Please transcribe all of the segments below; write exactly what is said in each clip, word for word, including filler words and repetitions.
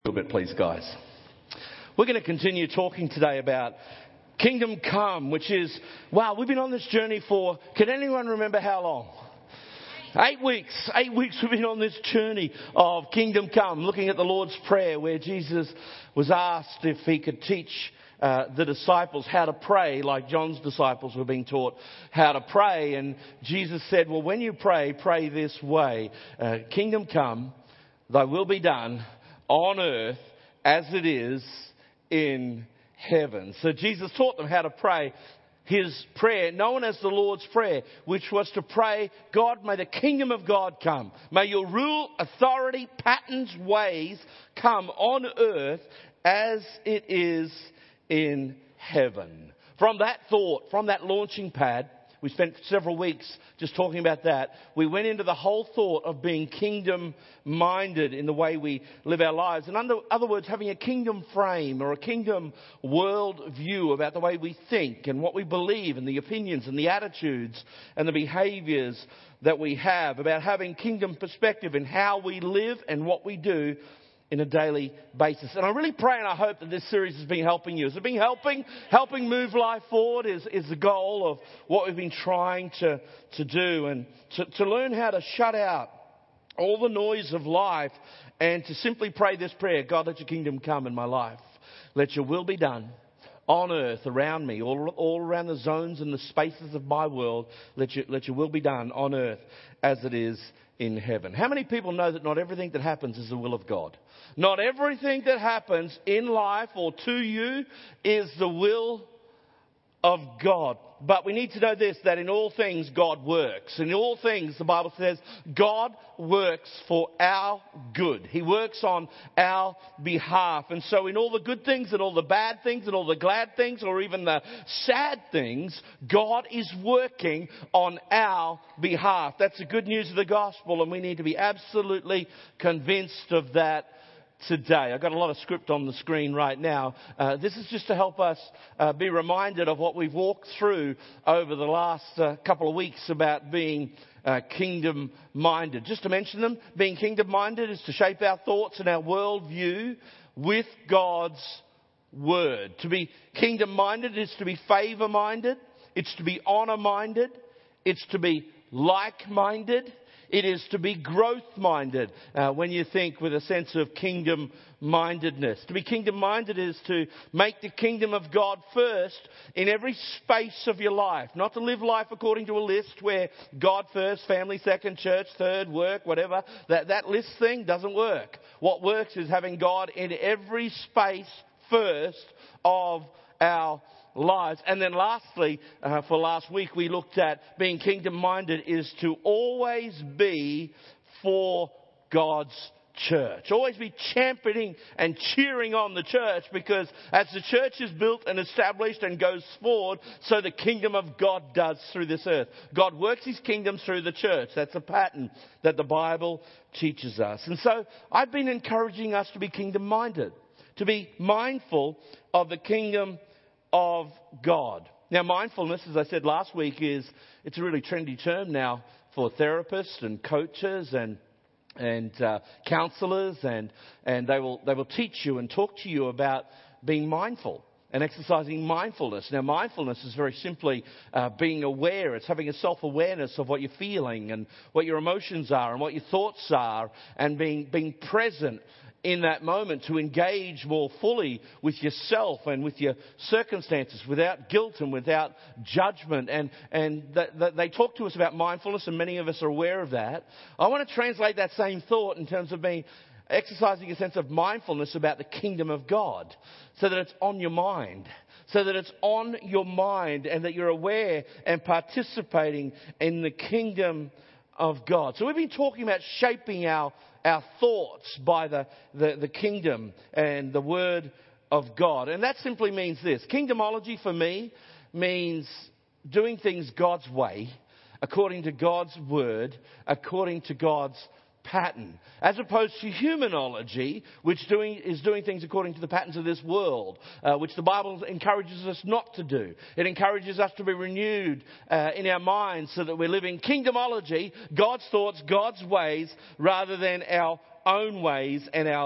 A little bit, please, guys. We're going to continue talking today about Kingdom Come, which is, wow, we've been on this journey for, can anyone remember how long? Eight weeks. Eight weeks we've been on this journey of Kingdom Come, looking at the Lord's Prayer, where Jesus was asked if he could teach uh, the disciples how to pray, like John's disciples were being taught how to pray. And Jesus said, well, when you pray, pray this way. Uh, Kingdom come, thy will be done on earth as it is in heaven. So Jesus taught them how to pray his prayer, known as the Lord's Prayer, which was to pray, God, may the kingdom of God come. May your rule, authority, patterns, ways come on earth as it is in heaven. From that thought, from that launching pad, we spent several weeks just talking about that. We went into the whole thought of being kingdom-minded in the way we live our lives. In other words, having a kingdom frame or a kingdom world view about the way we think and what we believe and the opinions and the attitudes and the behaviours that we have, about having kingdom perspective in how we live and what we do in a daily basis. And I really pray and I hope that this series has been helping you. Has it been helping? Helping move life forward is, is the goal of what we've been trying to, to do, and to, to learn how to shut out all the noise of life and to simply pray this prayer: God, let your kingdom come in my life. Let your will be done on earth around me, all, all around the zones and the spaces of my world. Let your, let your will be done on earth as it is in heaven. How many people know that not everything that happens is the will of God? Not everything that happens in life or to you is the will of God. But we need to know this, that in all things God works. In all things, the Bible says, God works for our good. He works on our behalf. And so in all the good things and all the bad things and all the glad things or even the sad things, God is working on our behalf. That's the good news of the gospel, and we need to be absolutely convinced of that today. I've got a lot of script on the screen right now. Uh, this is just to help us uh, be reminded of what we've walked through over the last uh, couple of weeks about being uh, kingdom-minded. Just to mention them, being kingdom-minded is to shape our thoughts and our worldview with God's word. To be kingdom-minded is to be favour-minded. It's to be honour-minded. It's to be like-minded. It is to be growth-minded uh, when you think with a sense of kingdom-mindedness. To be kingdom-minded is to make the kingdom of God first in every space of your life. Not to live life according to a list where God first, family second, church third, work, whatever. That, that list thing doesn't work. What works is having God in every space first of our lives. And then lastly, uh, for last week, we looked at being kingdom-minded is to always be for God's church. Always be championing and cheering on the church, because as the church is built and established and goes forward, so the kingdom of God does through this earth. God works his kingdom through the church. That's a pattern that the Bible teaches us. And so I've been encouraging us to be kingdom-minded, to be mindful of the kingdom of God. Now, mindfulness, as I said last week, is it's a really trendy term now for therapists and coaches and and uh, counsellors, and and they will they will teach you and talk to you about being mindful and exercising mindfulness. Now, mindfulness is very simply uh, being aware. It's having a self-awareness of what you're feeling and what your emotions are and what your thoughts are, and being being present in that moment to engage more fully with yourself and with your circumstances without guilt and without judgment. And, and th- th- they talk to us about mindfulness, and many of us are aware of that. I want to translate that same thought in terms of being exercising a sense of mindfulness about the kingdom of God, so that it's on your mind. So that it's on your mind and that you're aware and participating in the kingdom of God. So we've been talking about shaping our our thoughts by the, the, the kingdom and the word of God. And that simply means this. Kingdomology for me means doing things God's way, according to God's word, according to God's pattern, as opposed to humanology, which doing, is doing things according to the patterns of this world, uh, which the Bible encourages us not to do. It encourages us to be renewed uh, in our minds so that we're living kingdomology, God's thoughts, God's ways, rather than our own ways and our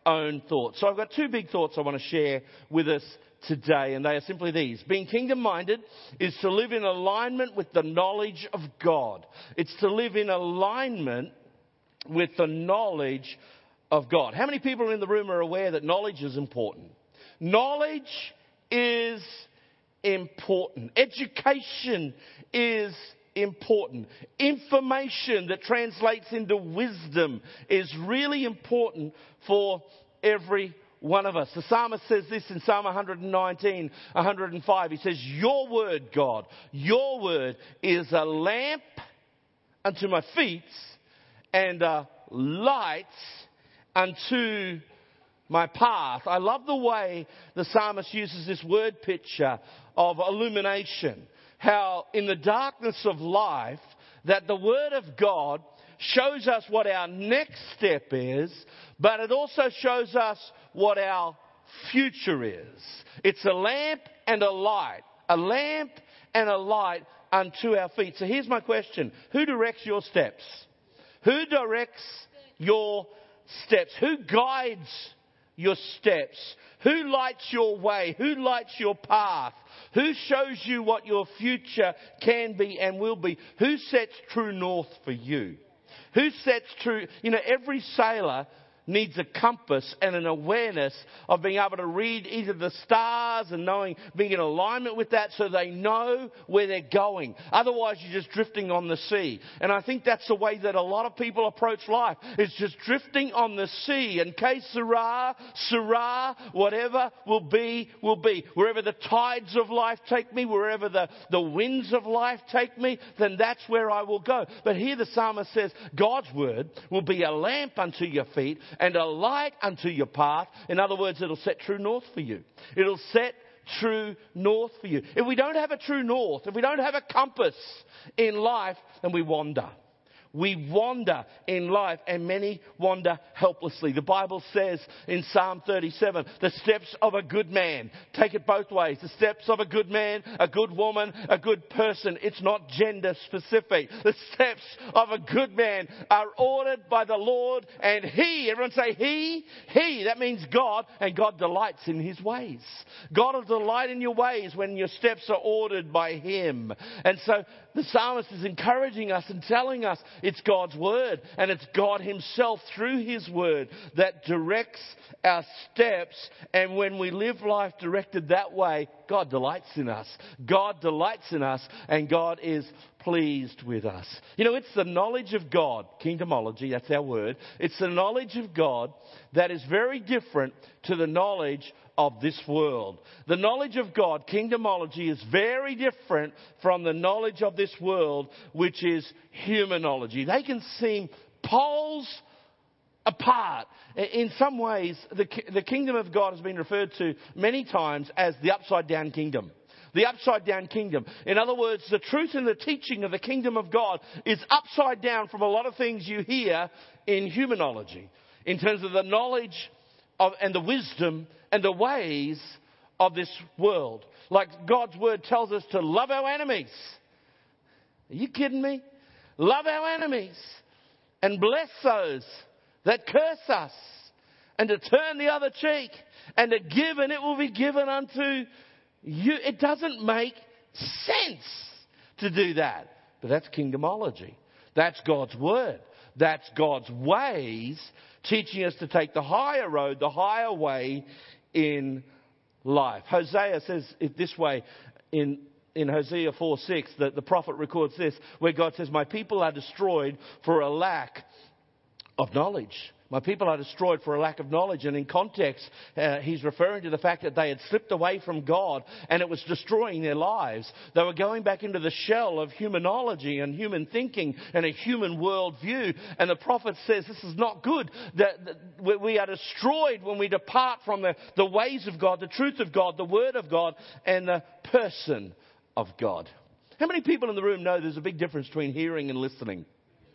own thoughts. So I've got two big thoughts I want to share with us today, and they are simply these. Being kingdom-minded is to live in alignment with the knowledge of God. It's to live in alignment with the knowledge of God. How many people in the room are aware that knowledge is important? Knowledge is important. Education is important. Information that translates into wisdom is really important for every one of us. The psalmist says this in Psalm one nineteen, one oh five. He says, your word, God, your word is a lamp unto my feet and a light unto my path. I love the way the psalmist uses this word picture of illumination. How in the darkness of life, that the word of God shows us what our next step is, but it also shows us what our future is. It's a lamp and a light. A lamp and a light unto our feet. So here's my question. Who directs your steps? Who directs your steps? Who guides your steps? Who lights your way? Who lights your path? Who shows you what your future can be and will be? Who sets true north for you? Who sets true... You know, every sailor needs a compass and an awareness of being able to read either the stars and knowing, being in alignment with that so they know where they're going. Otherwise, you're just drifting on the sea. And I think that's the way that a lot of people approach life. It's just drifting on the sea. And que sera, sera, whatever will be, will be. Wherever the tides of life take me, wherever the, the winds of life take me, then that's where I will go. But here the psalmist says, God's word will be a lamp unto your feet and a light unto your path. In other words, it'll set true north for you. It'll set true north for you. If we don't have a true north, if we don't have a compass in life, then we wander. We wander in life, and many wander helplessly. The Bible says in Psalm thirty-seven, the steps of a good man, take it both ways. The steps of a good man, a good woman, a good person. It's not gender specific. The steps of a good man are ordered by the Lord, and He, everyone say He, He, that means God, and God delights in His ways. God will delight in your ways when your steps are ordered by Him. And so the psalmist is encouraging us and telling us it's God's word, and it's God Himself through His word that directs our steps. And when we live life directed that way, God delights in us. God delights in us, and God is pleased with us. You know, it's the knowledge of God, kingdomology, that's our word. It's the knowledge of God that is very different to the knowledge of this world. The knowledge of God, kingdomology, is very different from the knowledge of this world, which is humanology. They can seem poles apart. In some ways, the, the kingdom of God has been referred to many times as the upside down kingdom. The upside down kingdom. In other words, the truth and the teaching of the kingdom of God is upside down from a lot of things you hear in humanology, in terms of the knowledge of, and the wisdom and the ways of this world. Like God's word tells us to love our enemies. Are you kidding me? Love our enemies and bless those that curse us, and to turn the other cheek, and to give, and it will be given unto you. It doesn't make sense to do that. But that's kingdomology. That's God's word. That's God's ways, teaching us to take the higher road, the higher way in life. Hosea says it this way in, in Hosea four six, that the prophet records this, where God says, my people are destroyed for a lack of knowledge. My people are destroyed for a lack of knowledge. And in context, uh, he's referring to the fact that they had slipped away from God and it was destroying their lives. They were going back into the shell of humanology and human thinking and a human worldview. And the prophet says this is not good. That, that we are destroyed when we depart from the, the ways of God, the truth of God, the word of God, and the person of God. How many people in the room know there's a big difference between hearing and listening?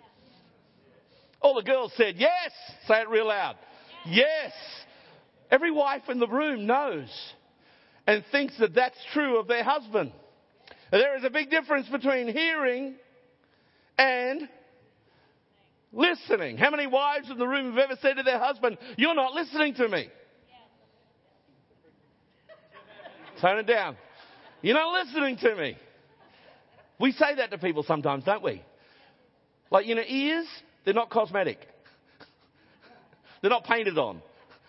All the girls said, yes. Say it real loud. Yes. Yes. Every wife in the room knows and thinks that that's true of their husband. There is a big difference between hearing and Listening. How many wives in the room have ever said to their husband, "You're not listening to me"? Tone it down. "You're not listening to me." We say that to people sometimes, don't we? Like, you know, ears, they're not cosmetic. They're not painted on.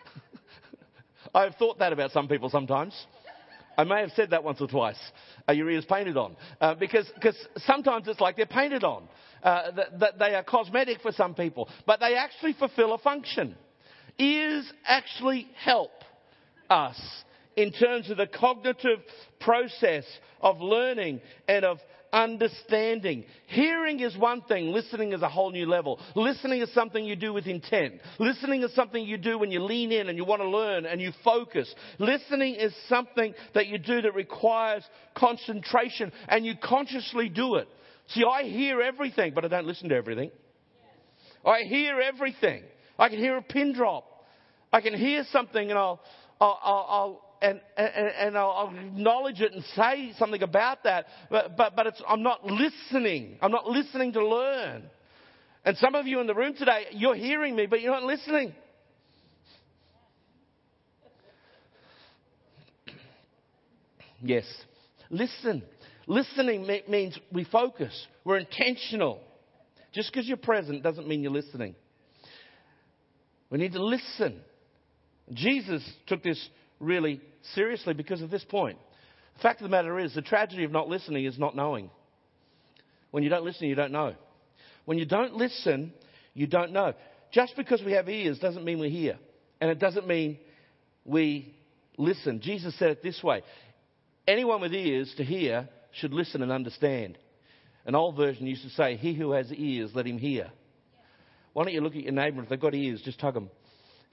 I have thought that about some people sometimes. I may have said that once or twice. Are your ears painted on? Uh, because cause sometimes it's like they're painted on. Uh, that, that they are cosmetic for some people. But they actually fulfill a function. Ears actually help us in terms of the cognitive process of learning and of understanding. Hearing is one thing. Listening is a whole new level. Listening is something you do with intent. Listening is something you do when you lean in and you want to learn and you focus. Listening is something that you do that requires concentration and you consciously do it. See, I hear everything, but I don't listen to everything. I hear everything. I can hear a pin drop. I can hear something and I'll, I'll, I'll, I'll And, and, and I'll acknowledge it and say something about that, but, but, but it's, I'm not listening. I'm not listening to learn. And some of you in the room today, you're hearing me, but you're not listening. Yes. Listen. Listening means we focus. We're intentional. Just because you're present doesn't mean you're listening. We need to listen. Jesus took this really seriously because of this point. The fact of the matter is, the tragedy of not listening is not knowing. When you don't listen, you don't know. When you don't listen, you don't know. Just because we have ears doesn't mean we hear. And it doesn't mean we listen. Jesus said it this way. Anyone with ears to hear should listen and understand. An old version used to say, "He who has ears, let him hear." Why don't you look at your neighbour? If they've got ears, just tug them.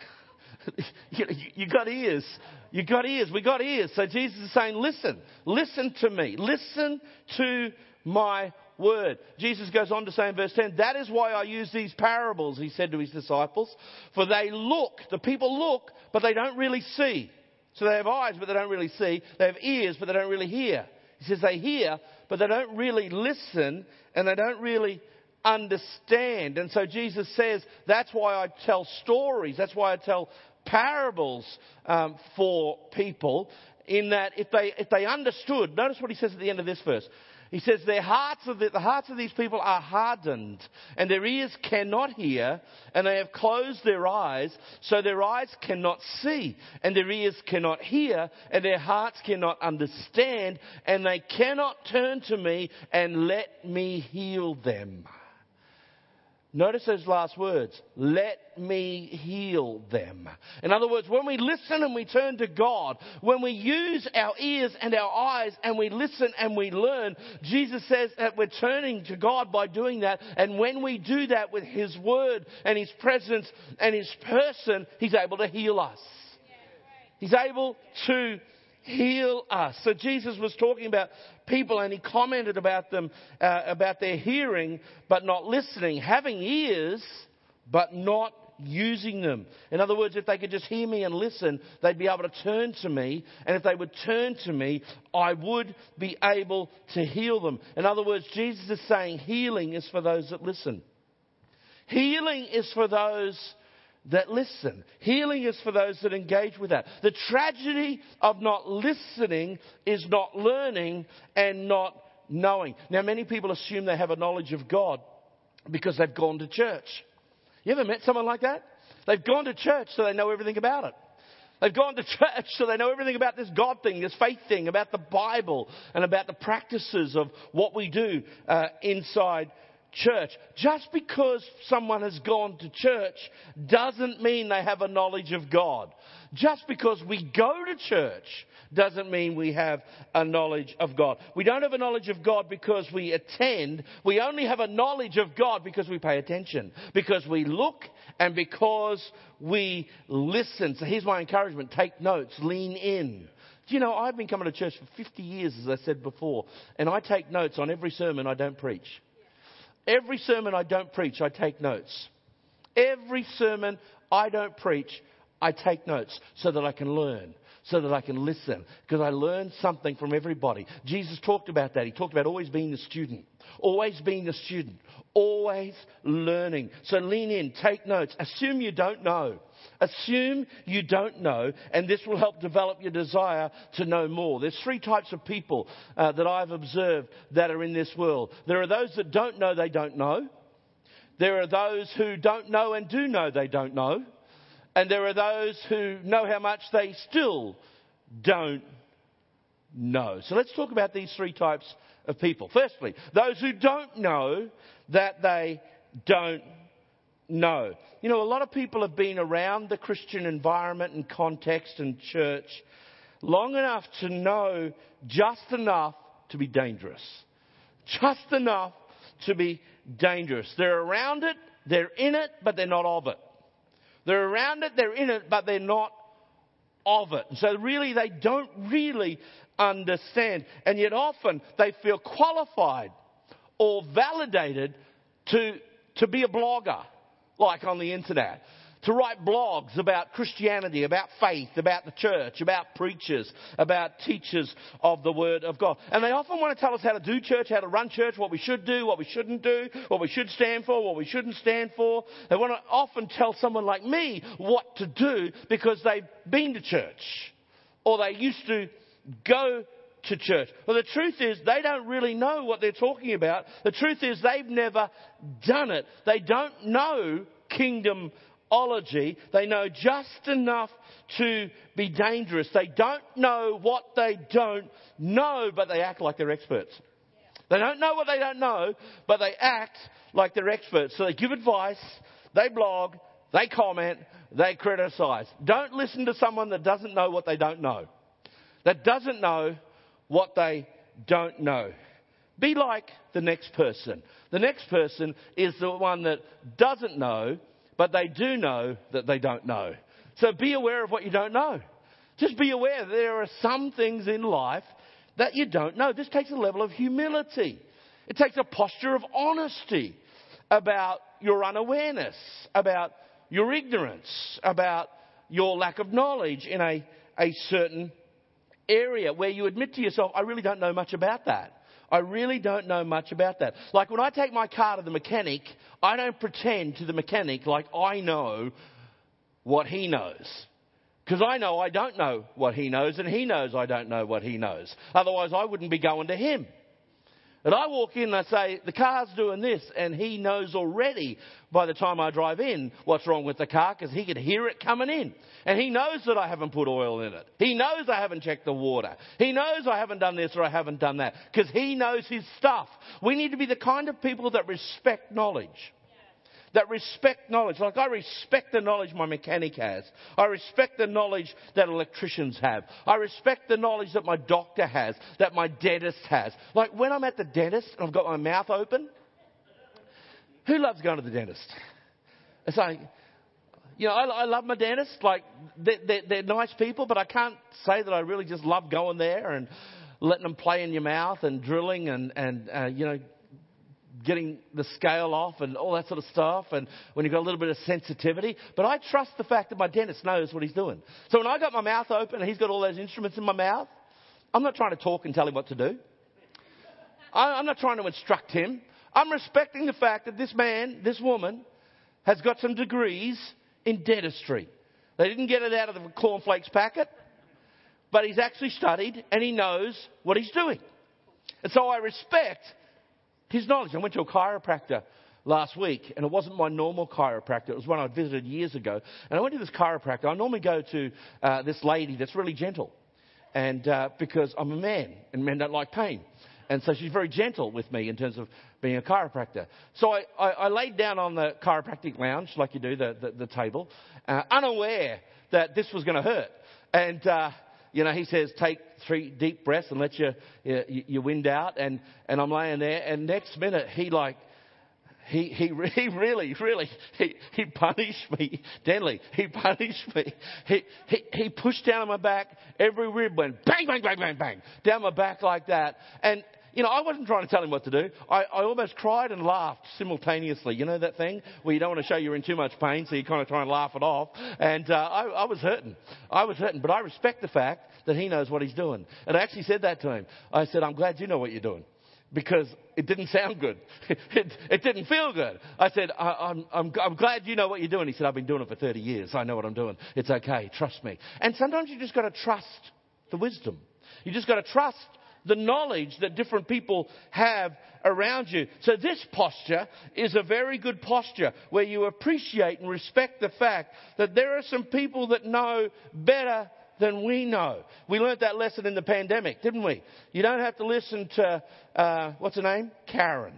you, you got ears. You got ears. We got ears. So Jesus is saying, listen. Listen to me. Listen to my word. Jesus goes on to say in verse ten, "That is why I use these parables," he said to his disciples. "For they look," the people look, "but they don't really see." So they have eyes, but they don't really see. They have ears, but they don't really hear. He says they hear, but they don't really listen, and they don't really understand. And so Jesus says, that's why I tell stories. That's why I tell parables um, for people, in that if they if they understood, notice what he says at the end of this verse. He says their hearts of the, the hearts of these people are hardened, and their ears cannot hear, and they have closed their eyes, so their eyes cannot see, and their ears cannot hear, and their hearts cannot understand, and they cannot turn to me and let me heal them. Notice those last words. Let me heal them. In other words, when we listen and we turn to God, when we use our ears and our eyes and we listen and we learn, Jesus says that we're turning to God by doing that. And when we do that with His Word and His presence and His person, He's able to heal us. He's able to heal us. So Jesus was talking about people, and he commented about them, uh, about their hearing but not listening, having ears but not using them. In other words, if they could just hear me and listen, they'd be able to turn to me, and if they would turn to me, I would be able to heal them. In other words, Jesus is saying healing is for those that listen. Healing is for those that listen. Healing is for those that engage with that. The tragedy of not listening is not learning and not knowing. Now, many people assume they have a knowledge of God because they've gone to church. You ever met someone like that? They've gone to church so they know everything about it. They've gone to church so they know everything about this God thing, this faith thing, about the Bible, and about the practices of what we do uh, inside church. Just because someone has gone to church doesn't mean they have a knowledge of God. Just because we go to church doesn't mean we have a knowledge of God. We don't have a knowledge of God because we attend. We only have a knowledge of God because we pay attention, because we look, and because we listen. So here's my encouragement. Take notes. Lean in. Do you know, I've been coming to church for fifty years, as I said before, and I take notes on every sermon I don't preach. Every sermon I don't preach, I take notes. Every sermon I don't preach, I take notes so that I can learn, so that I can listen, because I learn something from everybody. Jesus talked about that. He talked about always being the student, always being the student, always learning. So lean in, take notes, assume you don't know. Assume you don't know, and this will help develop your desire to know more. There's three types of people uh, that I've observed that are in this world. There are those that don't know they don't know. There are those who don't know and do know they don't know. And there are those who know how much they still don't know. So let's talk about these three types of people. Firstly, those who don't know that they don't know. You know, a lot of people have been around the Christian environment and context and church long enough to know just enough to be dangerous. Just enough to be dangerous. They're around it, they're in it, but they're not of it. They're around it, they're in it, but they're not of it. So really, they don't really understand. And yet often they feel qualified or validated to, to be a blogger, like on the internet, to write blogs about Christianity, about faith, about the church, about preachers, about teachers of the Word of God. And they often want to tell us how to do church, how to run church, what we should do, what we shouldn't do, what we should stand for, what we shouldn't stand for. They want to often tell someone like me what to do because they've been to church or they used to go to church. Well, the truth is they don't really know what they're talking about. The truth is they've never done it. They don't know kingdom ology. They know just enough to be dangerous. They don't know what they don't know, but they act like they're experts. They don't know what they don't know, but they act like they're experts. So they give advice, they blog, they comment, they criticize. Don't listen to someone that doesn't know what they don't know. That doesn't know what they don't know. Be like the next person. The next person is the one that doesn't know, but they do know that they don't know. So be aware of what you don't know. Just be aware that there are some things in life that you don't know. This takes a level of humility. It takes a posture of honesty about your unawareness, about your ignorance, about your lack of knowledge in a, a certain area where you admit to yourself, I really don't know much about that. I really don't know much about that. Like when I take my car to the mechanic, I don't pretend to the mechanic like I know what he knows. Because I know I don't know what he knows, and he knows I don't know what he knows. Otherwise, I wouldn't be going to him. And I walk in and I say, the car's doing this, and he knows already by the time I drive in what's wrong with the car because he can hear it coming in. And he knows that I haven't put oil in it. He knows I haven't checked the water. He knows I haven't done this or I haven't done that because he knows his stuff. We need to be the kind of people that respect knowledge. That respect knowledge. Like I respect the knowledge my mechanic has. I respect the knowledge that electricians have. I respect the knowledge that my doctor has, that my dentist has. Like when I'm at the dentist and I've got my mouth open, who loves going to the dentist? It's like, you know, I, I love my dentist. Like they're, they're, they're nice people, but I can't say that I really just love going there and letting them play in your mouth and drilling and, and uh, you know, getting the scale off and all that sort of stuff, and when you've got a little bit of sensitivity. But I trust the fact that my dentist knows what he's doing. So when I got my mouth open and he's got all those instruments in my mouth, I'm not trying to talk and tell him what to do. I'm not trying to instruct him. I'm respecting the fact that this man, this woman, has got some degrees in dentistry. They didn't get it out of the cornflakes packet, but he's actually studied and he knows what he's doing. And so I respect his knowledge. I went to a chiropractor last week, and it wasn't my normal chiropractor. It was one I visited years ago. And I went to this chiropractor. I normally go to uh, this lady that's really gentle, and uh, because I'm a man, and men don't like pain. And so she's very gentle with me in terms of being a chiropractor. So I, I, I laid down on the chiropractic lounge, like you do, the, the, the table, uh, unaware that this was going to hurt. And uh, you know, he says, take three deep breaths and let your, your, your wind out. And, and I'm laying there. And next minute, he like, he, he, he really, really, he, he punished me. Denley, he punished me. He, he, he pushed down on my back. Every rib went bang, bang, bang, bang, bang, down my back like that. And, you know, I wasn't trying to tell him what to do. I, I almost cried and laughed simultaneously. You know that thing where you don't want to show you're in too much pain, so you kind of try and laugh it off. And uh, I, I was hurting. I was hurting. But I respect the fact that he knows what he's doing. And I actually said that to him. I said, I'm glad you know what you're doing. Because it didn't sound good. It, it didn't feel good. I said, I, I'm, I'm, I'm glad you know what you're doing. He said, I've been doing it for thirty years. I know what I'm doing. It's okay. Trust me. And sometimes you just got to trust the wisdom. You just got to trust the knowledge that different people have around you. So this posture is a very good posture where you appreciate and respect the fact that there are some people that know better than we know. We learnt that lesson in the pandemic, didn't we? You don't have to listen to, uh, what's her name? Karen.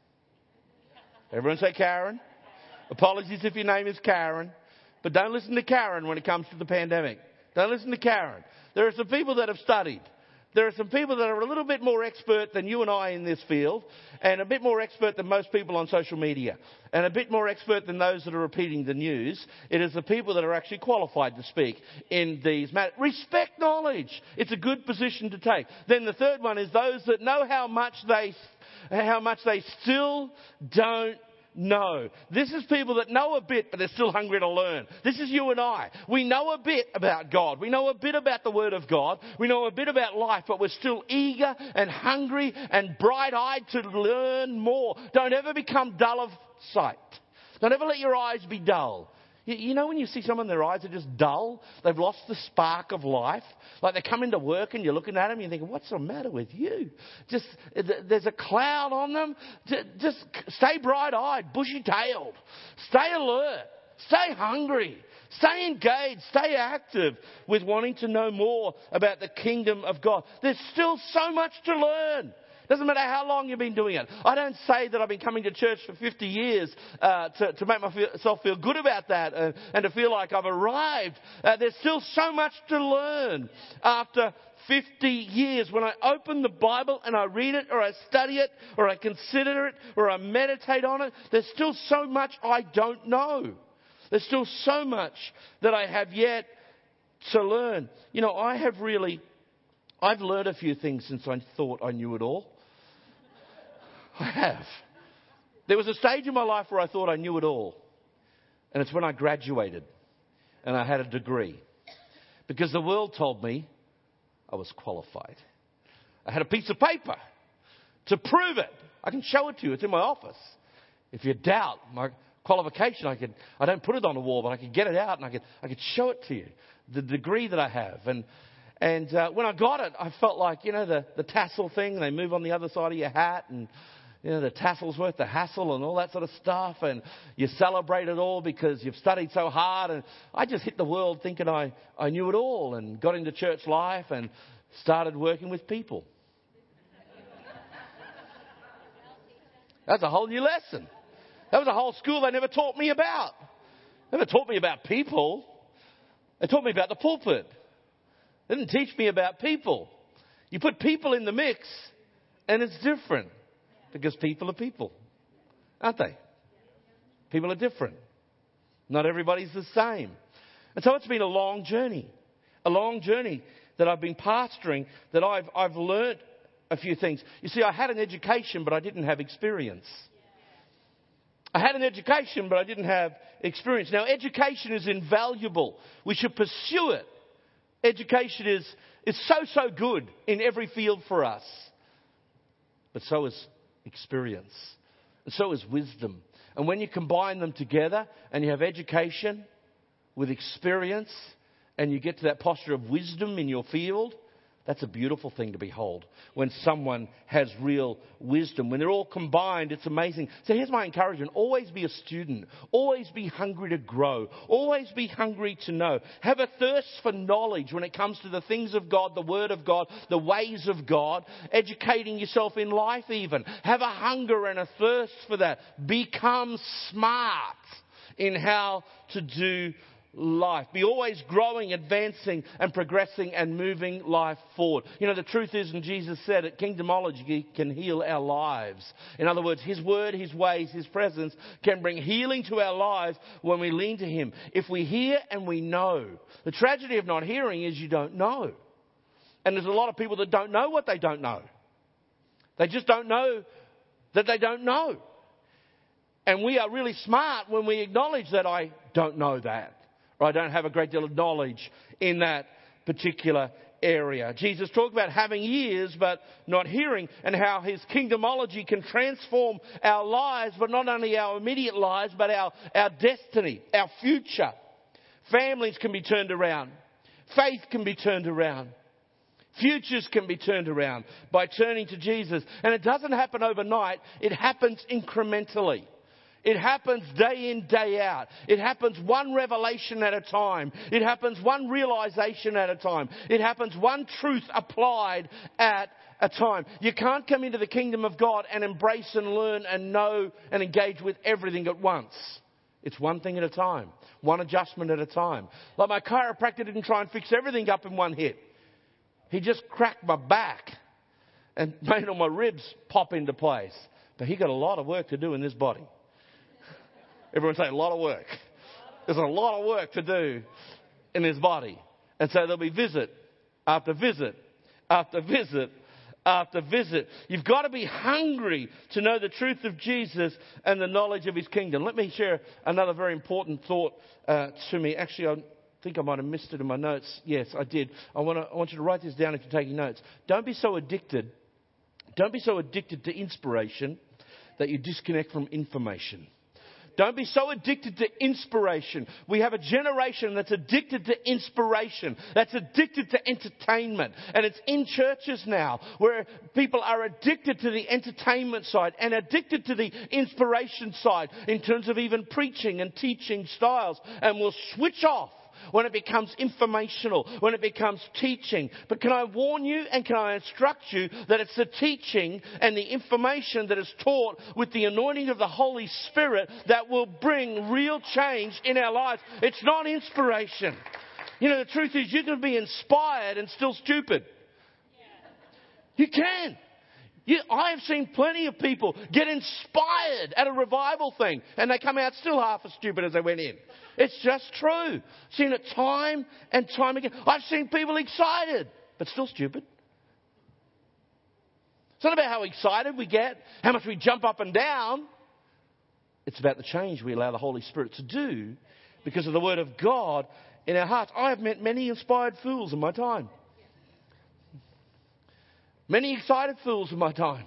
Everyone say Karen. Apologies if your name is Karen. But don't listen to Karen when it comes to the pandemic. Don't listen to Karen. There are some people that have studied. There are some people that are a little bit more expert than you and I in this field, and a bit more expert than most people on social media, and a bit more expert than those that are repeating the news. It is the people that are actually qualified to speak in these matters. Respect knowledge. It's a good position to take. Then the third one is those that know how much they, how much they still don't know. This is people that know a bit, but they're still hungry to learn. This is you and I. We know a bit about God. We know a bit about the Word of God. We know a bit about life, but we're still eager and hungry and bright-eyed to learn more. Don't ever become dull of sight. Don't ever let your eyes be dull. You, you know when you see someone, their eyes are just dull? They've lost the spark of life. Like they come into work and you're looking at them and you're thinking, what's the matter with you? Just, there's a cloud on them. Just stay bright-eyed, bushy-tailed. Stay alert. Stay hungry. Stay engaged. Stay active with wanting to know more about the kingdom of God. There's still so much to learn. Doesn't matter how long you've been doing it. I don't say that I've been coming to church for fifty years uh, to, to make myself feel good about that and, and to feel like I've arrived. Uh, there's still so much to learn after fifty years. When I open the Bible and I read it or I study it or I consider it or I meditate on it, there's still so much I don't know. There's still so much that I have yet to learn. You know, I have really, I've learned a few things since I thought I knew it all. I have. There was a stage in my life where I thought I knew it all. And it's when I graduated and I had a degree. Because the world told me I was qualified. I had a piece of paper to prove it. I can show it to you. It's in my office. If you doubt my qualification, I could, I don't put it on the wall, but I could get it out and I could, I could show it to you. The degree that I have. And And uh, when I got it, I felt like, you know, the, the tassel thing, they move on the other side of your hat and, you know, the tassel's worth the hassle and all that sort of stuff. And you celebrate it all because you've studied so hard. And I just hit the world thinking I, I knew it all and got into church life and started working with people. That's a whole new lesson. That was a whole school they never taught me about. They never taught me about people. They taught me about the pulpit. They didn't teach me about people. You put people in the mix and it's different because people are people, aren't they? People are different. Not everybody's the same. And so it's been a long journey, a long journey that I've been pastoring, that I've, I've learnt a few things. You see, I had an education, but I didn't have experience. I had an education, but I didn't have experience. Now, education is invaluable. We should pursue it. Education is, is so, so good in every field for us. But so is experience. And so is wisdom. And when you combine them together and you have education with experience and you get to that posture of wisdom in your field, that's a beautiful thing to behold. When someone has real wisdom, when they're all combined, it's amazing. So here's my encouragement. Always be a student. Always be hungry to grow. Always be hungry to know. Have a thirst for knowledge when it comes to the things of God, the Word of God, the ways of God, educating yourself in life even. Have a hunger and a thirst for that. Become smart in how to do life. Be always growing, advancing and progressing and moving life forward. You know, the truth is, and Jesus said it, kingdomology can heal our lives. In other words, His Word, His ways, His presence can bring healing to our lives when we lean to Him. If we hear and we know. The tragedy of not hearing is you don't know. And there's a lot of people that don't know what they don't know. They just don't know that they don't know. And we are really smart when we acknowledge that I don't know that, or I don't have a great deal of knowledge in that particular area. Jesus talked about having ears but not hearing, and how his kingdomology can transform our lives, but not only our immediate lives, but our, our destiny, our future. Families can be turned around. Faith can be turned around. Futures can be turned around by turning to Jesus. And it doesn't happen overnight. It happens incrementally. It happens day in, day out. It happens one revelation at a time. It happens one realization at a time. It happens one truth applied at a time. You can't come into the kingdom of God and embrace and learn and know and engage with everything at once. It's one thing at a time. One adjustment at a time. Like my chiropractor didn't try and fix everything up in one hit. He just cracked my back and made all my ribs pop into place. But he got a lot of work to do in this body. Everyone say a lot of work. There's a lot of work to do in his body. And so there'll be visit after visit after visit after visit. You've got to be hungry to know the truth of Jesus and the knowledge of his kingdom. Let me share another very important thought uh, to me. Actually, I think I might have missed it in my notes. Yes, I did. I want to, I want you to write this down if you're taking notes. Don't be so addicted. Don't be so addicted to inspiration that you disconnect from information. Don't be so addicted to inspiration. We have a generation that's addicted to inspiration, that's addicted to entertainment. And it's in churches now where people are addicted to the entertainment side and addicted to the inspiration side in terms of even preaching and teaching styles, and will switch off when it becomes informational, when it becomes teaching. But can I warn you and can I instruct you that it's the teaching and the information that is taught with the anointing of the Holy Spirit that will bring real change in our lives. It's not inspiration. You know, the truth is you can be inspired and still stupid. You can. You, I have seen plenty of people get inspired at a revival thing and they come out still half as stupid as they went in. It's just true. Seen it time and time again. I've seen people excited but still stupid. It's not about how excited we get, how much we jump up and down. It's about the change we allow the Holy Spirit to do because of the Word of God in our hearts. I have met many inspired fools in my time. Many excited fools in my time.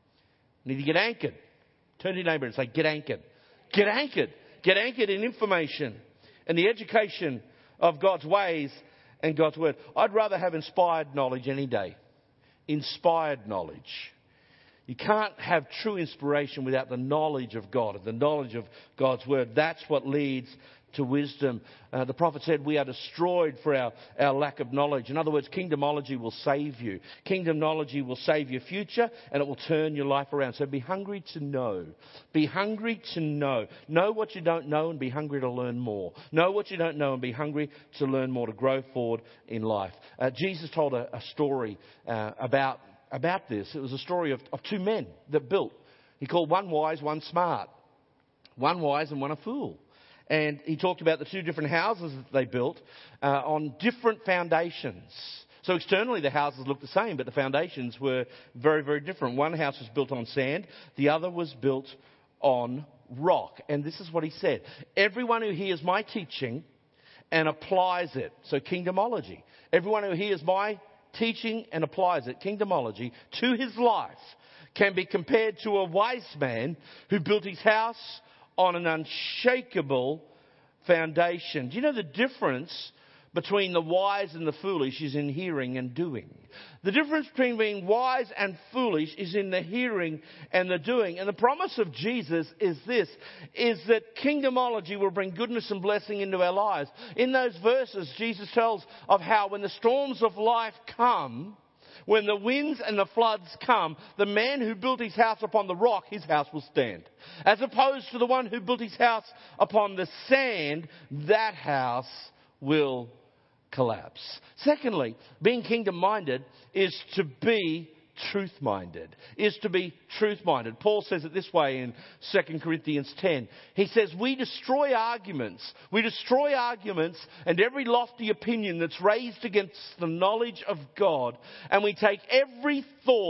Need to get anchored. Turn to your neighbour and say, get anchored. Get anchored. Get anchored in information and the education of God's ways and God's word. I'd rather have inspired knowledge any day. Inspired knowledge. You can't have true inspiration without the knowledge of God, the knowledge of God's word. That's what leads to wisdom. Uh, the prophet said we are destroyed for our, our lack of knowledge. In other words, kingdomology will save you. Kingdomology will save your future and it will turn your life around. So be hungry to know. Be hungry to know. Know what you don't know and be hungry to learn more. Know what you don't know and be hungry to learn more, to grow forward in life. Uh, Jesus told a, a story uh, about, about this. It was a story of, of two men that built. He called one wise, one smart. One wise and one a fool. And he talked about the two different houses that they built uh, on different foundations. So externally the houses looked the same, but the foundations were very, very different. One house was built on sand. The other was built on rock. And this is what he said. Everyone who hears my teaching and applies it, so kingdomology. Everyone who hears my teaching and applies it, kingdomology, to his life can be compared to a wise man who built his house on an unshakable foundation. Do you know the difference between the wise and the foolish is in hearing and doing? The difference between being wise and foolish is in the hearing and the doing. And the promise of Jesus is this, is that kingdomology will bring goodness and blessing into our lives. In those verses, Jesus tells of how when the storms of life come, when the winds and the floods come, the man who built his house upon the rock, his house will stand. As opposed to the one who built his house upon the sand, that house will collapse. Secondly, being kingdom-minded is to be truth-minded, is to be truth-minded. Paul says it this way in Second Corinthians ten. He says, we destroy arguments. We destroy arguments and every lofty opinion that's raised against the knowledge of God, and we take every thought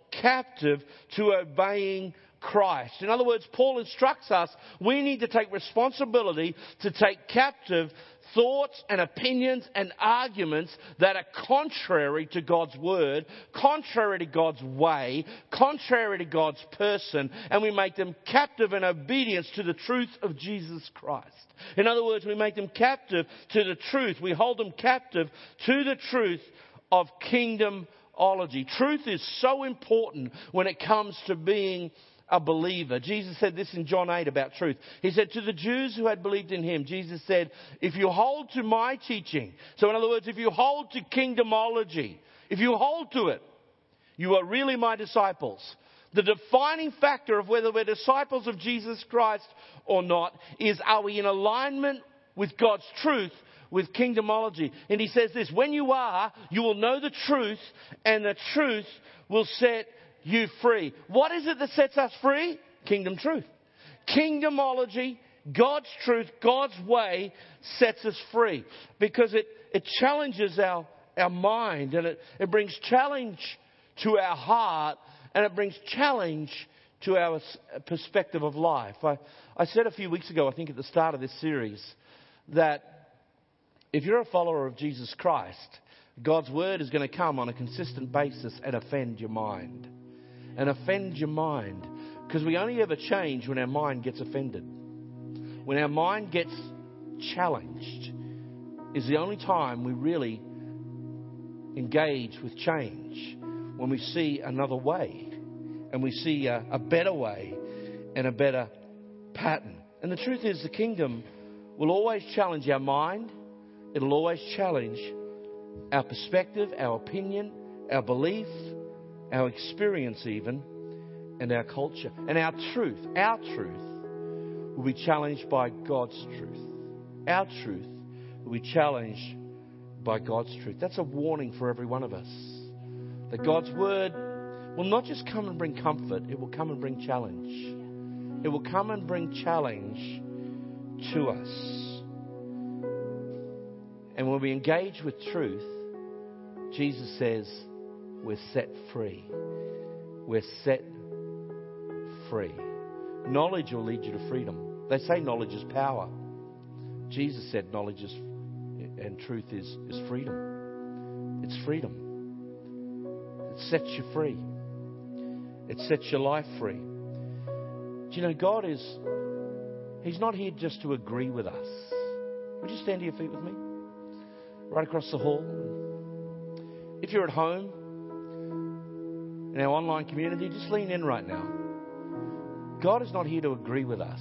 captive to obeying Christ. In other words, Paul instructs us we need to take responsibility to take captive thoughts and opinions and arguments that are contrary to God's word, contrary to God's way, contrary to God's person, and we make them captive in obedience to the truth of Jesus Christ. In other words, we make them captive to the truth. We hold them captive to the truth of kingdomology. Truth is so important when it comes to being a believer. Jesus said this in John eight about truth. He said to the Jews who had believed in him, Jesus said, if you hold to my teaching, so in other words, if you hold to kingdomology, if you hold to it, you are really my disciples. The defining factor of whether we're disciples of Jesus Christ or not is, are we in alignment with God's truth, with kingdomology? And he says this, when you are, you will know the truth, and the truth will set you free. What is it that sets us free? Kingdom truth. Kingdomology, God's truth, God's way sets us free. Because it, it challenges our, our mind, and it, it brings challenge to our heart, and it brings challenge to our perspective of life. I, I said a few weeks ago, I think at the start of this series, that if you're a follower of Jesus Christ, God's word is going to come on a consistent basis and offend your mind. And offend your mind. Because we only ever change when our mind gets offended. When our mind gets challenged is the only time we really engage with change. When we see another way. And we see a, a better way and a better pattern. And the truth is, the kingdom will always challenge our mind. It'll always challenge our perspective, our opinion, our belief, our experience even, and our culture. And our truth, our truth, will be challenged by God's truth. Our truth will be challenged by God's truth. That's a warning for every one of us. That God's word will not just come and bring comfort, it will come and bring challenge. It will come and bring challenge to us. And when we engage with truth, Jesus says, we're set free. We're set free. Knowledge will lead you to freedom. They say knowledge is power. Jesus said knowledge is and truth is, is freedom. It's freedom. It sets you free. It sets your life free. Do you know, God is, He's not here just to agree with us. Would you stand to your feet with me? Right across the hall. If you're at home, in our online community, just lean in right now. God is not here to agree with us.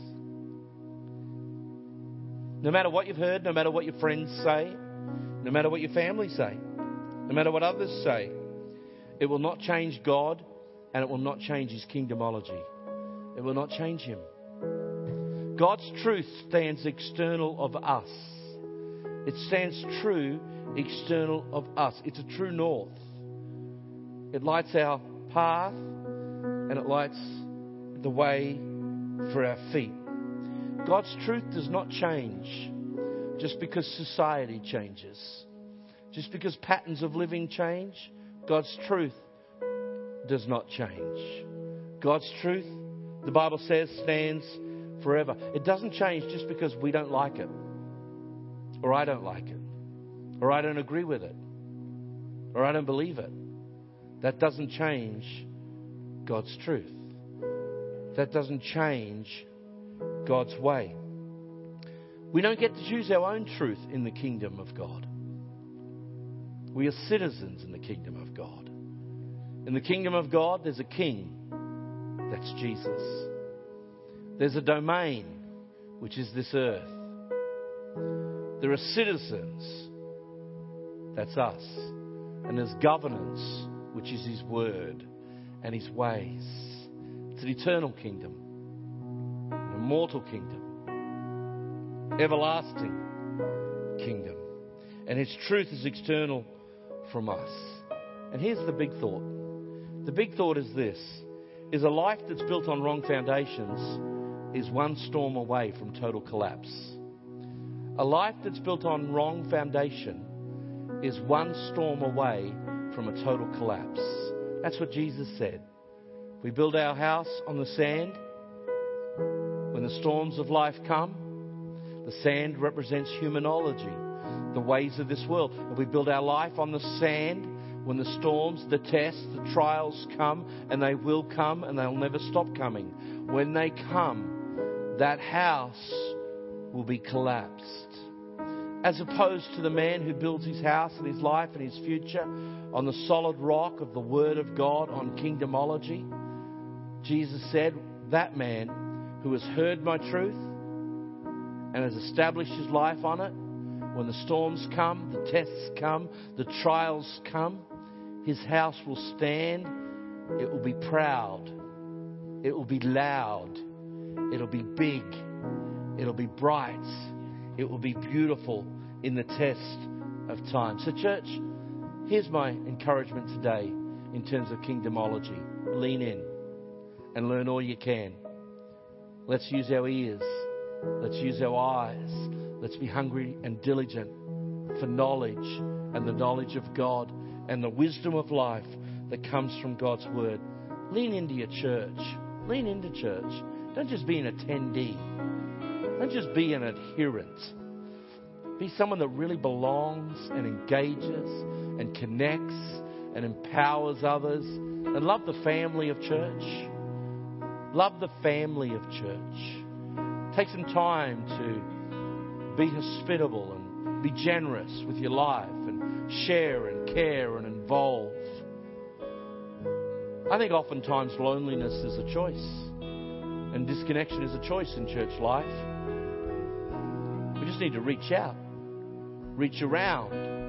No matter what you've heard, no matter what your friends say, no matter what your family say, no matter what others say, it will not change God, and it will not change His kingdomology. It will not change Him. God's truth stands external of us. It stands true external of us. It's a true north. It lights our path, and it lights the way for our feet. God's truth does not change just because society changes. Just because patterns of living change, God's truth does not change. God's truth, the Bible says, stands forever. It doesn't change just because we don't like it, or I don't like it, or I don't agree with it, or I don't believe it. That doesn't change God's truth. That doesn't change God's way. We don't get to choose our own truth in the kingdom of God. We are citizens in the kingdom of God. In the kingdom of God, there's a king. That's Jesus. There's a domain, which is this earth. There are citizens. That's us. And there's governance, which is His word and His ways. It's an eternal kingdom, an immortal kingdom, everlasting kingdom. And His truth is external from us. And here's the big thought. The big thought is this, is a life that's built on wrong foundations is one storm away from total collapse. A life that's built on wrong foundation is one storm away from a total collapse. That's what Jesus said. We build our house on the sand. When the storms of life come, the sand represents humanology, the ways of this world. If we build our life on the sand, when the storms, the tests, the trials come, and they will come, and they'll never stop coming. When they come, that house will be collapsed. As opposed to the man who builds his house and his life and his future on the solid rock of the Word of God, on kingdomology, Jesus said, that man who has heard my truth and has established his life on it, when the storms come, the tests come, the trials come, his house will stand. It will be proud. It will be loud. It'll be big. It'll be bright. It will be beautiful in the test of time. So church, here's my encouragement today in terms of kingdomology. Lean in and learn all you can. Let's use our ears. Let's use our eyes. Let's be hungry and diligent for knowledge and the knowledge of God and the wisdom of life that comes from God's Word. Lean into your church. Lean into church. Don't just be an attendee. Don't just be an adherent. Be someone that really belongs and engages and connects and empowers others. And love the family of church. Love the family of church. Take some time to be hospitable and be generous with your life and share and care and involve. I think oftentimes loneliness is a choice and disconnection is a choice in church life. We just need to reach out, reach around,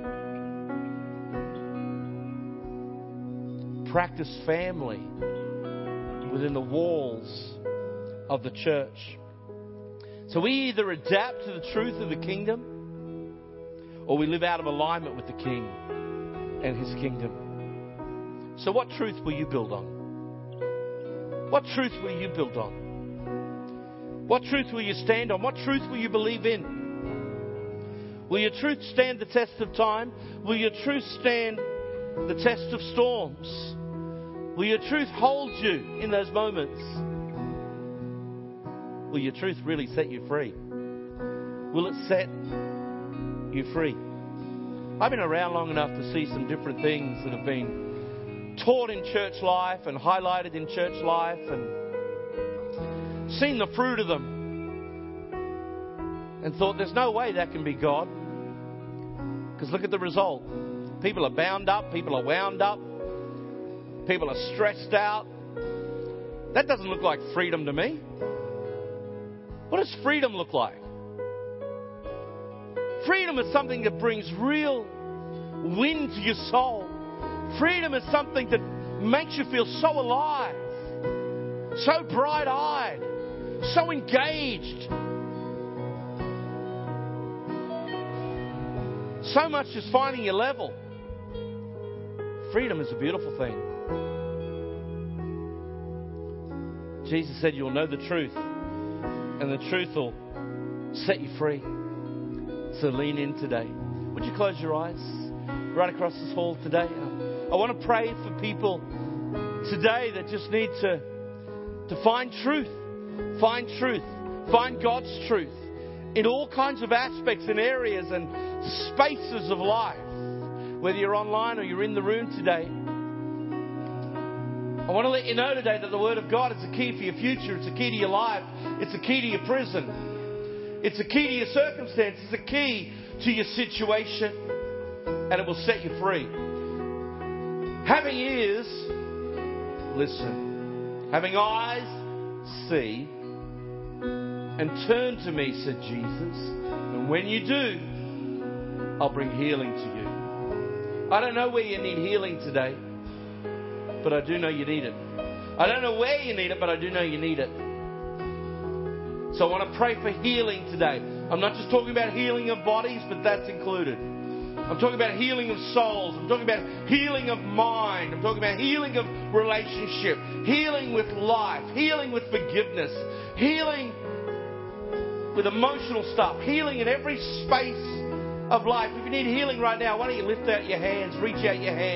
practice family within the walls of the church. So we either adapt to the truth of the kingdom or we live out of alignment with the King and His kingdom. So what truth will you build on? What truth will you build on? What truth will you stand on? What truth will you believe in? Will your truth stand the test of time? Will your truth stand the test of storms? Will your truth hold you in those moments? Will your truth really set you free? Will it set you free? I've been around long enough to see some different things that have been taught in church life and highlighted in church life and seen the fruit of them and thought there's no way that can be God. Because look at the result. People are bound up. People are wound up. People are stressed out. That doesn't look like freedom to me. What does freedom look like? Freedom is something that brings real wind to your soul. Freedom is something that makes you feel so alive, so bright-eyed, so engaged. So much is finding your level. Freedom is a beautiful thing. Jesus said you'll know the truth, and the truth will set you free. So lean in today. Would you close your eyes? Right across this hall today. I want to pray for people today that just need to, to find truth. Find truth. Find God's truth in all kinds of aspects and areas and spaces of life. Whether you're online or you're in the room today. I want to let you know today that the Word of God is a key for your future. It's a key to your life. It's a key to your prison. It's a key to your circumstance. It's a key to your situation. And it will set you free. Having ears, listen. Having eyes, see. And turn to me, said Jesus. And when you do, I'll bring healing to you. I don't know where you need healing today. But I do know you need it. I don't know where you need it, but I do know you need it. So I want to pray for healing today. I'm not just talking about healing of bodies, but that's included. I'm talking about healing of souls. I'm talking about healing of mind. I'm talking about healing of relationship. Healing with life. Healing with forgiveness. Healing with emotional stuff. Healing in every space of life. If you need healing right now, why don't you lift out your hands, reach out your hands.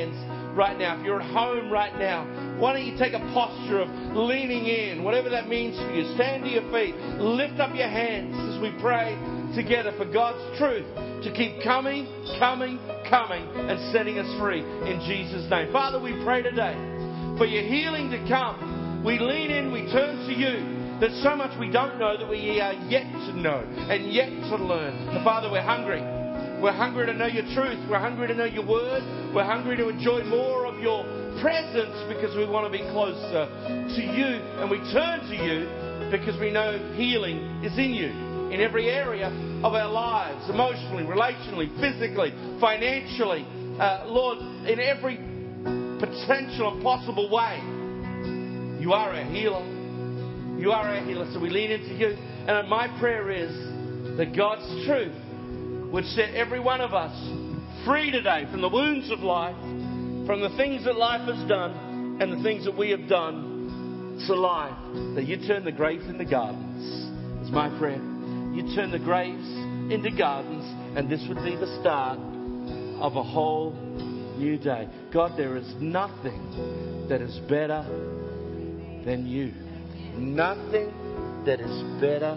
right now. If you're at home right now, why don't you take a posture of leaning in, whatever that means for you. Stand to your feet. Lift up your hands as we pray together for God's truth to keep coming, coming, coming, and setting us free in Jesus' name. Father, we pray today for your healing to come. We lean in, we turn to you. There's so much we don't know that we are yet to know and yet to learn. And Father, we're hungry. We're hungry to know your truth. We're hungry to know your word. We're hungry to enjoy more of your presence because we want to be closer to you. And we turn to you because we know healing is in you in every area of our lives, emotionally, relationally, physically, financially. Uh, Lord, in every potential and possible way, you are our healer. You are our healer, so we lean into you. And my prayer is that God's truth would set every one of us free today from the wounds of life, from the things that life has done and the things that we have done to life. That you turn the graves into gardens, is my prayer. You turn the graves into gardens, and this would be the start of a whole new day. God, there is nothing that is better than you. Nothing that is better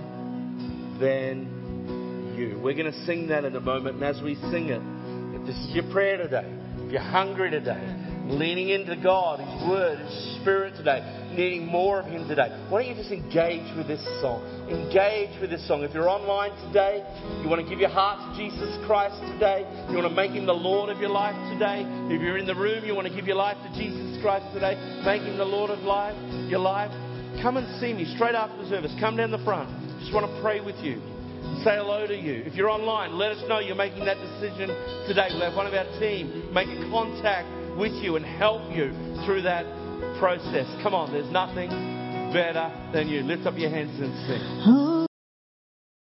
than you. We're going to sing that in a moment, and as we sing it, if this is your prayer today, if you're hungry today, leaning into God, His Word, His Spirit today, needing more of Him today, why don't you just engage with this song? Engage with this song. If you're online today, you want to give your heart to Jesus Christ today, you want to make Him the Lord of your life today, if you're in the room, you want to give your life to Jesus Christ today, make Him the Lord of life, your life, come and see me straight after the service. Come down the front. Just want to pray with you. Say hello to you. If you're online, let us know you're making that decision today. We'll have one of our team make a contact with you and help you through that process. Come on, there's nothing better than you. Lift up your hands and sing.